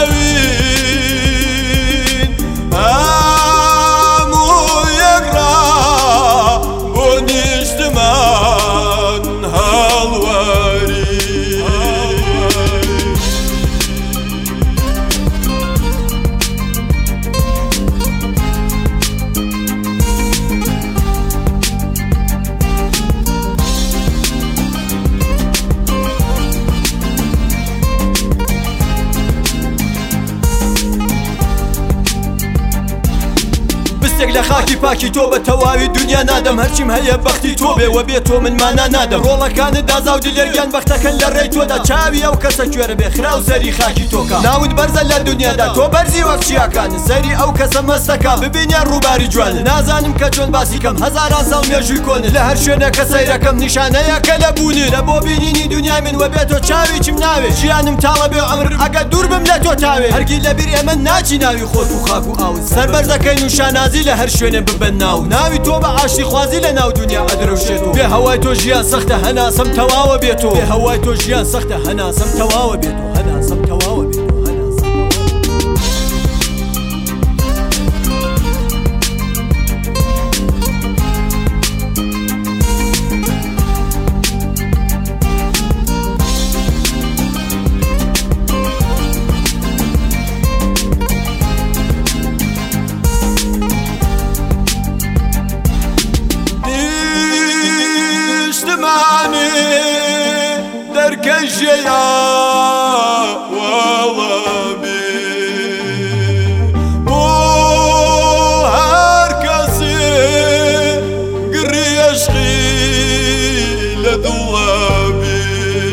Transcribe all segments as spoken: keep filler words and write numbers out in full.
ناوین هەموو یەکڕا بۆ نیشتمان هەڵواری بستێک لە خاکی پاکی تۆ بە تەواوی دنیا نادەم هەرچیم هەیە بەختی تۆ بێ وە بێ تۆ من مانا نادەم ڕۆڵەکانت دازاو دلێرگیان بەختەکەن لە ڕێی تۆدا چاوی ئەو کەسە کوێرە بێ خراو سەری خاکی تۆکە ناوت بەرزە لە دنیادا تۆ بەرزی وەک چیاکان سەری ئەو کەسە مەستەکە ببینیان ڕووباری جوانە نازانم کە چۆن باسی کەم هەزاران ساڵ مێژووی کۆنە لە هەر شوێنەکە سەیرەکەم نیشانەیە کە لە بوونی لە بۆ بینینی دنیای من وە بێ تۆ چاوی چیم ناوێ ژیانم تاڵە بێ ئەمر ئەگە دوور بم لە تۆ تاوێ هەرگی لەبیر ئێمە ناچی ناوی خۆت و خاک و ئاوت سەربەردەکەین و شانازی لە هەر شوێنێ ببەن ناو ناوی تۆ بە ئاشتی خوازی لە ناو دنیا ئەدرەوشێتەوە بێ هەوای تۆ ژیان سەختە هەناسەم تەواوە بێتەوە بێ هەوای تۆ ژیان سەختە هەناسەم تەواوە بێتەوە هەناسەم تەواوە بێتەوە دەرکەژەیە وەڵەبێ بۆ هەر کەسێ گڕی عەشقی لە دڵەبێ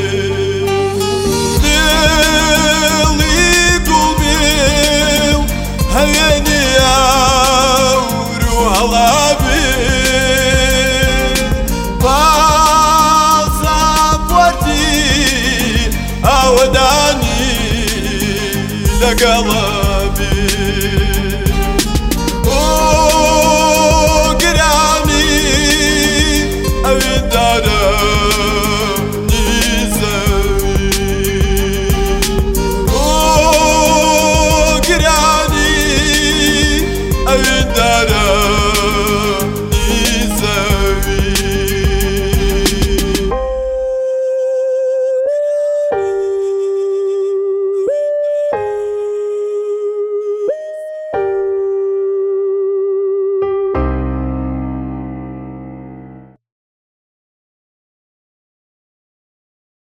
دڵی گوڵ بێ و هەوێنی ئەور و هەڵابێ ئاوەدانی لەگەڵە بێ